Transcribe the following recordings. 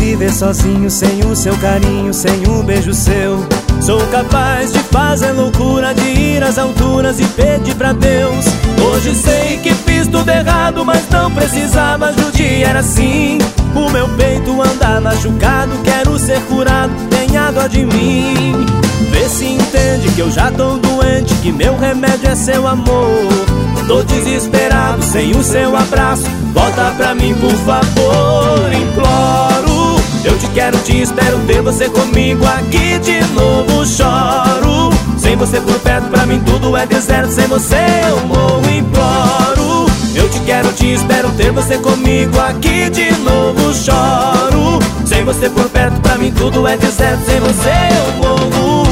viver sozinho sem o seu carinho, sem um beijo seu. Sou capaz de fazer loucura, de ir às alturas e pedir pra Deus. Hoje sei que fiz tudo errado, mas não precisava, judia era assim. O meu peito anda machucado, quero ser curado, tenha dó de mim. Vê se entende que eu já tô doente, que meu remédio é seu amor. Tô desesperado sem o seu abraço, volta pra mim por favor, imploro. Eu te quero, te espero, ter você comigo aqui de novo. Choro, sem você por perto pra mim tudo é deserto. Sem você eu morro, imploro. Eu te quero, te espero, ter você comigo aqui de novo. Choro, sem você por perto pra mim tudo é deserto. Sem você eu morro.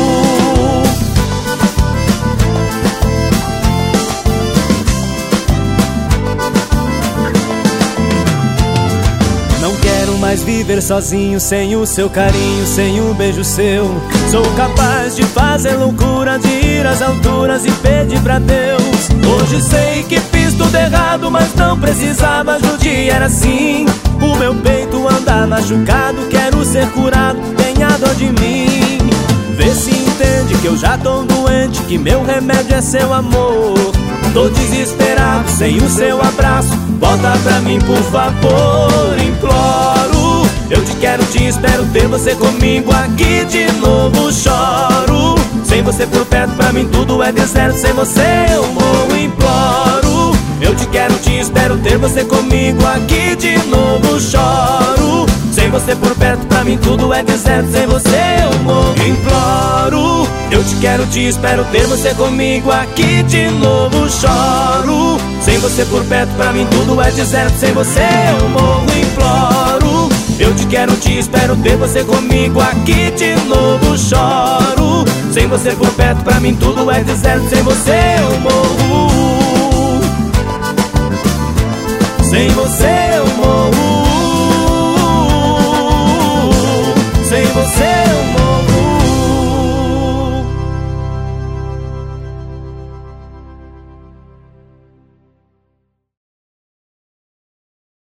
Não quero mais viver sozinho, sem o seu carinho, sem um beijo seu. Sou capaz de fazer loucura, de ir às alturas e pedir pra Deus. Hoje sei que fiz tudo errado, mas não precisava, judia era assim. O meu peito anda machucado, quero ser curado, tenha dó de mim. Vê se entende que eu já tô doente, que meu remédio é seu amor. Tô desesperado sem o seu abraço, volta pra mim por favor, imploro. Eu te quero, te espero, ter você comigo aqui de novo. Choro, sem você por perto pra mim tudo é deserto. Sem você eu morro, imploro. Eu te quero, te espero, ter você comigo aqui de novo. Choro, sem você por perto pra mim tudo é deserto. Sem você eu morro, imploro. Eu te quero, te espero, ter você comigo aqui de novo. Choro, sem você por perto pra mim tudo é deserto. Sem você eu morro, imploro. Eu te quero, te espero, ter você comigo aqui de novo. Choro, sem você por perto pra mim tudo é deserto. Sem você eu morro. Sem você